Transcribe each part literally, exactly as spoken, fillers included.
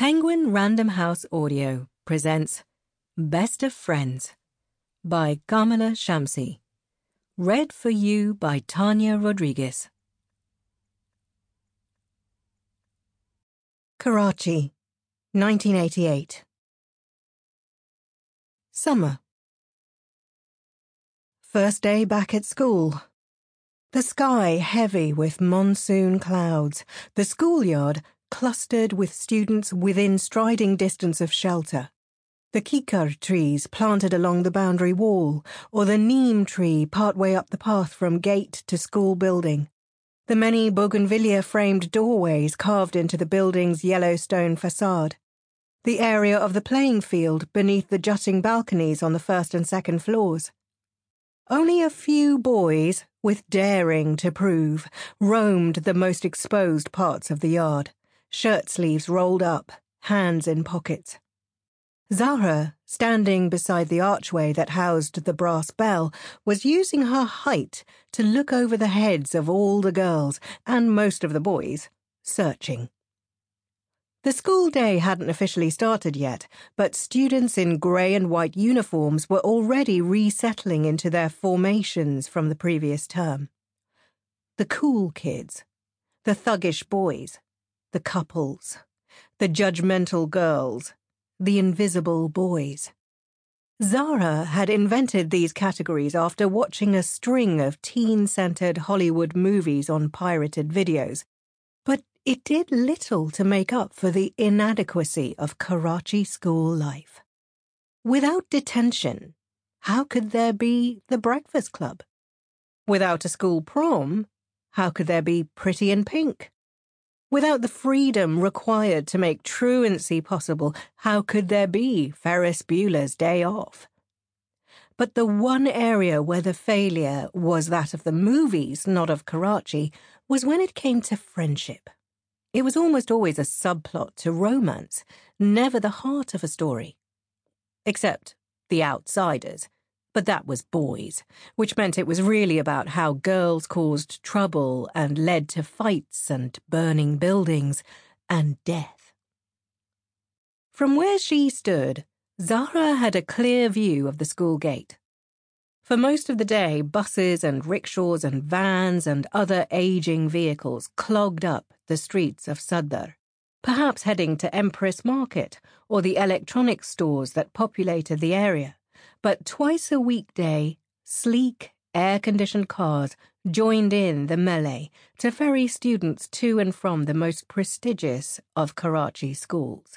Penguin Random House Audio presents Best of Friends by Kamala Shamsi. Read for you by Tanya Rodriguez. Karachi, nineteen eighty-eight. Summer. First day back at school. The sky heavy with monsoon clouds, the schoolyard clustered with students within striding distance of shelter. The kikar trees planted along the boundary wall, or the neem tree partway up the path from gate to school building. The many bougainvillea-framed doorways carved into the building's yellow stone facade. The area of the playing field beneath the jutting balconies on the first and second floors. Only a few boys, with daring to prove, roamed the most exposed parts of the yard, shirt sleeves rolled up, hands in pockets. Zahra, standing beside the archway that housed the brass bell, was using her height to look over the heads of all the girls, and most of the boys, searching. The school day hadn't officially started yet, but students in grey and white uniforms were already resettling into their formations from the previous term. The cool kids, the thuggish boys, the couples, the judgmental girls, the invisible boys. Zahra had invented these categories after watching a string of teen-centered Hollywood movies on pirated videos, but it did little to make up for the inadequacy of Karachi school life. Without detention, how could there be the breakfast club? Without a school prom, how could there be Pretty in Pink? Without the freedom required to make truancy possible, how could there be Ferris Bueller's Day Off? But the one area where the failure was that of the movies, not of Karachi, was when it came to friendship. It was almost always a subplot to romance, never the heart of a story. Except The Outsiders, but that was boys, which meant it was really about how girls caused trouble and led to fights and burning buildings and death. From where she stood, Zahra had a clear view of the school gate. For most of the day, buses and rickshaws and vans and other aging vehicles clogged up the streets of Sadr, perhaps heading to Empress Market or the electronics stores that populated the area. But twice a weekday, sleek, air-conditioned cars joined in the melee to ferry students to and from the most prestigious of Karachi schools.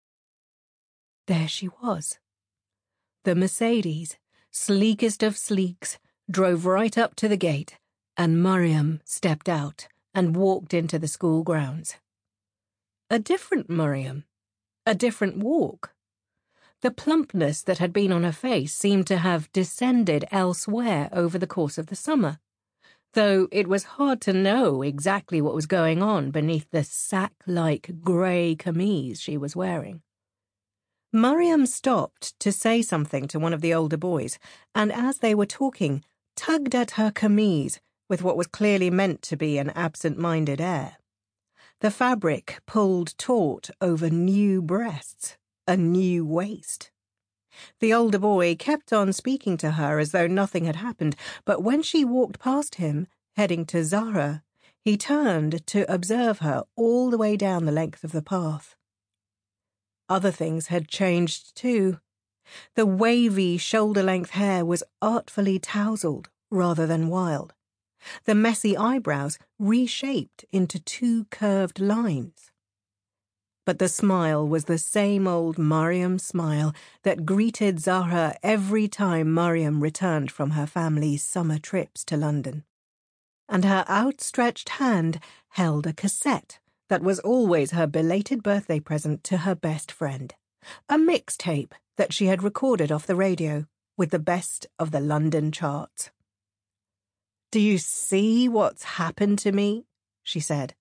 There she was. The Mercedes, sleekest of sleeks, drove right up to the gate, and Mariam stepped out and walked into the school grounds. A different Mariam, a different walk. The plumpness that had been on her face seemed to have descended elsewhere over the course of the summer, though it was hard to know exactly what was going on beneath the sack-like grey camise she was wearing. Mariam stopped to say something to one of the older boys, and as they were talking, tugged at her camise with what was clearly meant to be an absent-minded air. The fabric pulled taut over new breasts, a new waist. The older boy kept on speaking to her as though nothing had happened, but when she walked past him, heading to Zahra, he turned to observe her all the way down the length of the path. Other things had changed too. The wavy shoulder-length hair was artfully tousled rather than wild. The messy eyebrows reshaped into two curved lines. But the smile was the same old Mariam smile that greeted Zahra every time Mariam returned from her family's summer trips to London. And her outstretched hand held a cassette that was always her belated birthday present to her best friend, a mixtape that she had recorded off the radio with the best of the London charts. "Do you see what's happened to me?" she said.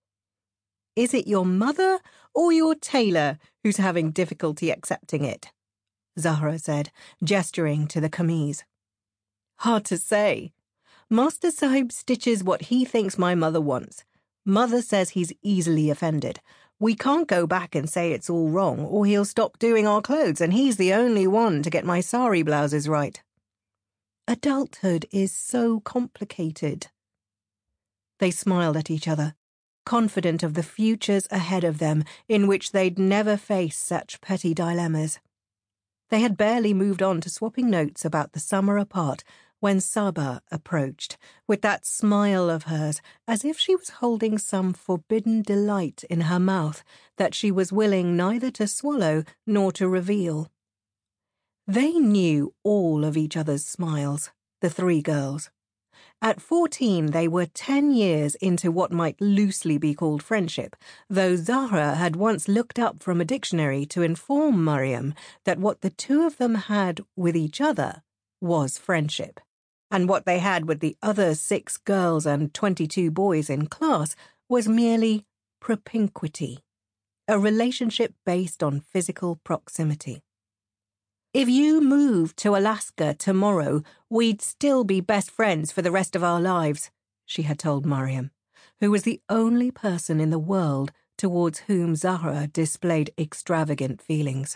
"Is it your mother or your tailor who's having difficulty accepting it?" Zahra said, gesturing to the camise. "Hard to say. Master Sahib stitches what he thinks my mother wants. Mother says he's easily offended. We can't go back and say it's all wrong, or he'll stop doing our clothes, and he's the only one to get my sari blouses right. Adulthood is so complicated. They smiled at each other, confident of the futures ahead of them in which they'd never face such petty dilemmas. They had barely moved on to swapping notes about the summer apart when Saba approached, with that smile of hers, as if she was holding some forbidden delight in her mouth that she was willing neither to swallow nor to reveal. They knew all of each other's smiles, the three girls. At fourteen, they were ten years into what might loosely be called friendship, though Zahra had once looked up from a dictionary to inform Mariam that what the two of them had with each other was friendship, and what they had with the other six girls and twenty-two boys in class was merely propinquity, a relationship based on physical proximity. If you moved to Alaska tomorrow, we'd still be best friends for the rest of our lives, she had told Mariam, who was the only person in the world towards whom Zahra displayed extravagant feelings.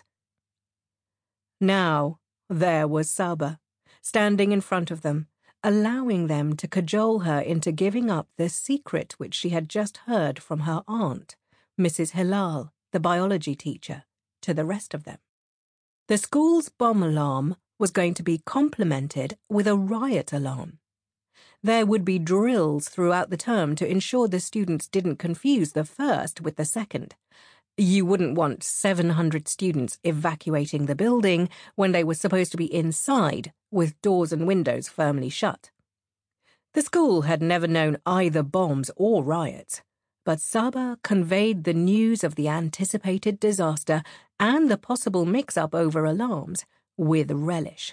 Now, there was Saba, standing in front of them, allowing them to cajole her into giving up the secret which she had just heard from her aunt, Missus Hilal, the biology teacher, to the rest of them. The school's bomb alarm was going to be complemented with a riot alarm. There would be drills throughout the term to ensure the students didn't confuse the first with the second. You wouldn't want seven hundred students evacuating the building when they were supposed to be inside, with doors and windows firmly shut. The school had never known either bombs or riots, but Saba conveyed the news of the anticipated disaster and the possible mix-up over alarms with relish.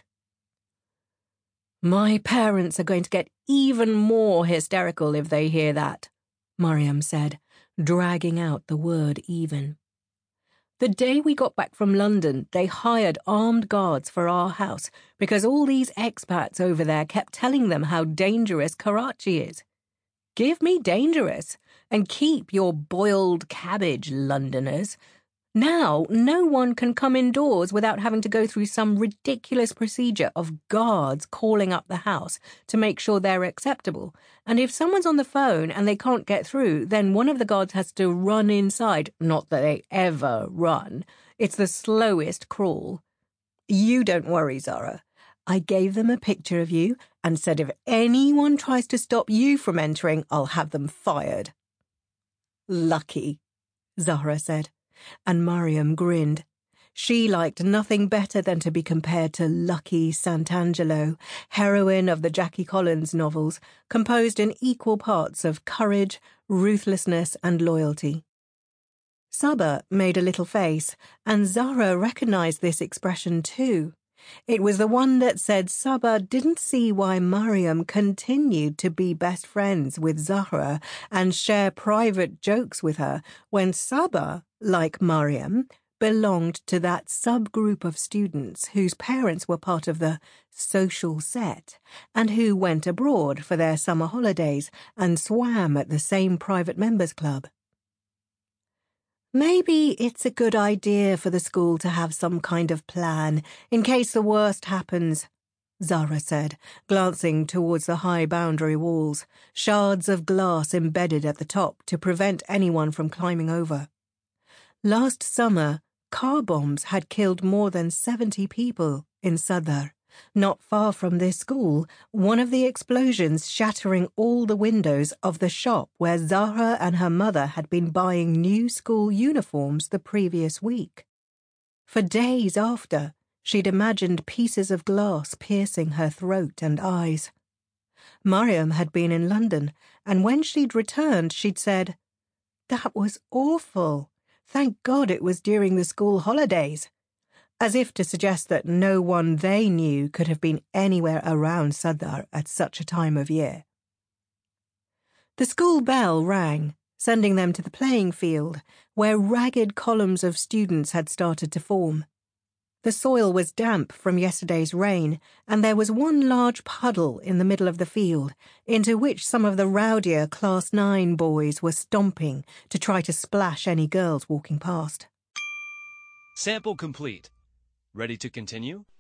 My parents are going to get even more hysterical if they hear that, Mariam said, dragging out the word even. The day we got back from London, they hired armed guards for our house because all these expats over there kept telling them how dangerous Karachi is. Give me dangerous, and keep your boiled cabbage, Londoners. Now, no one can come indoors without having to go through some ridiculous procedure of guards calling up the house to make sure they're acceptable. And if someone's on the phone and they can't get through, then one of the guards has to run inside. Not that they ever run. It's the slowest crawl. You don't worry, Zahra. I gave them a picture of you and said if anyone tries to stop you from entering, I'll have them fired. Lucky, Zahra said, and Mariam grinned. She liked nothing better than to be compared to Lucky Santangelo, heroine of the Jackie Collins novels, composed in equal parts of courage, ruthlessness, and loyalty. Saba made a little face, and Zahra recognized this expression too. It was the one that said Saba didn't see why Mariam continued to be best friends with Zahra and share private jokes with her when Saba, like Mariam, belonged to that subgroup of students whose parents were part of the social set and who went abroad for their summer holidays and swam at the same private members club. Maybe it's a good idea for the school to have some kind of plan in case the worst happens, Zahra said, glancing towards the high boundary walls, shards of glass embedded at the top to prevent anyone from climbing over. Last summer, car bombs had killed more than seventy people in Sadr. Not far from this school, one of the explosions shattering all the windows of the shop where Zahra and her mother had been buying new school uniforms the previous week. For days after, she'd imagined pieces of glass piercing her throat and eyes. Mariam had been in London, and when she'd returned, she'd said, "That was awful. Thank God it was during the school holidays," as if to suggest that no one they knew could have been anywhere around Sadr at such a time of year. The school bell rang, sending them to the playing field, where ragged columns of students had started to form. The soil was damp from yesterday's rain, and there was one large puddle in the middle of the field, into which some of the rowdier Class nine boys were stomping to try to splash any girls walking past. Sample complete. Ready to continue?